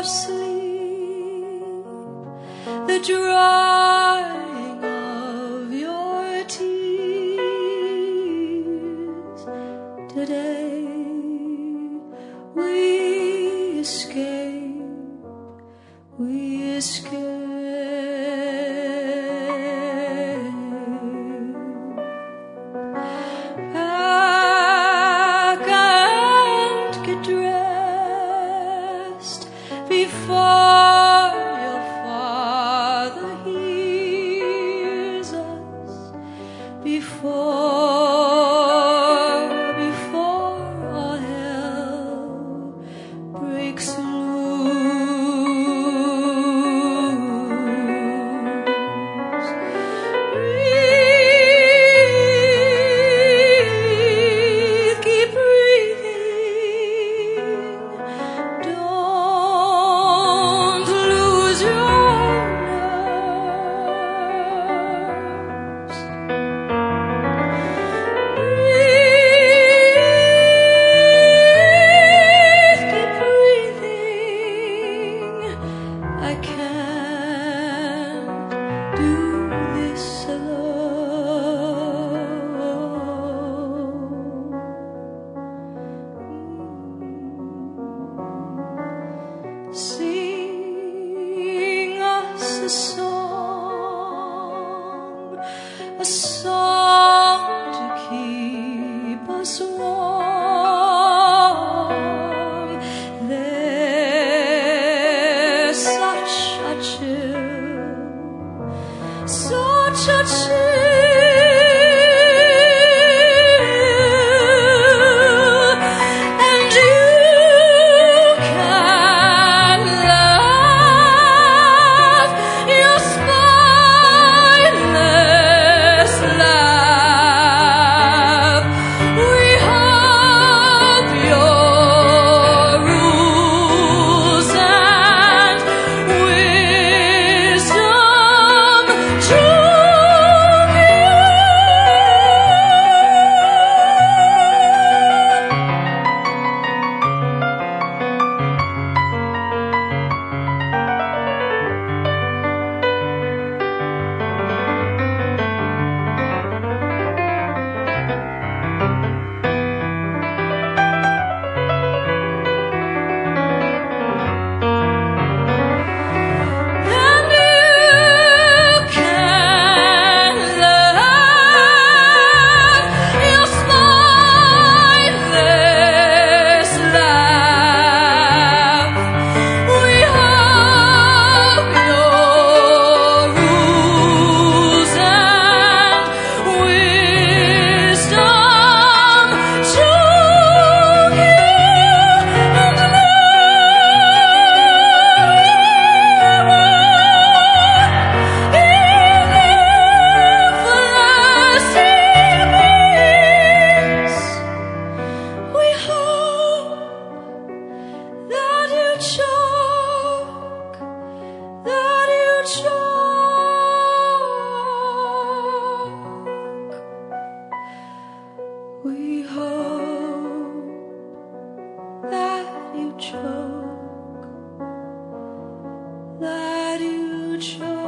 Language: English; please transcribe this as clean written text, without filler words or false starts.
your sleep, the drying of your tears. Today we escape. Pack and get dressed before your father hears us, before all hell breaks loose. Breathe, keep breathing. Don't lose your nerves. Breathe, keep breathing. I can't do this alone. Sing us a song to keep us warm. There's such a chill, and you can laugh your spineless laugh. We hope your rules and wisdom choke you. And you can laugh your spineless laugh. We hope your rules and wisdom choke you and we hope that you choke. We hope that you choke.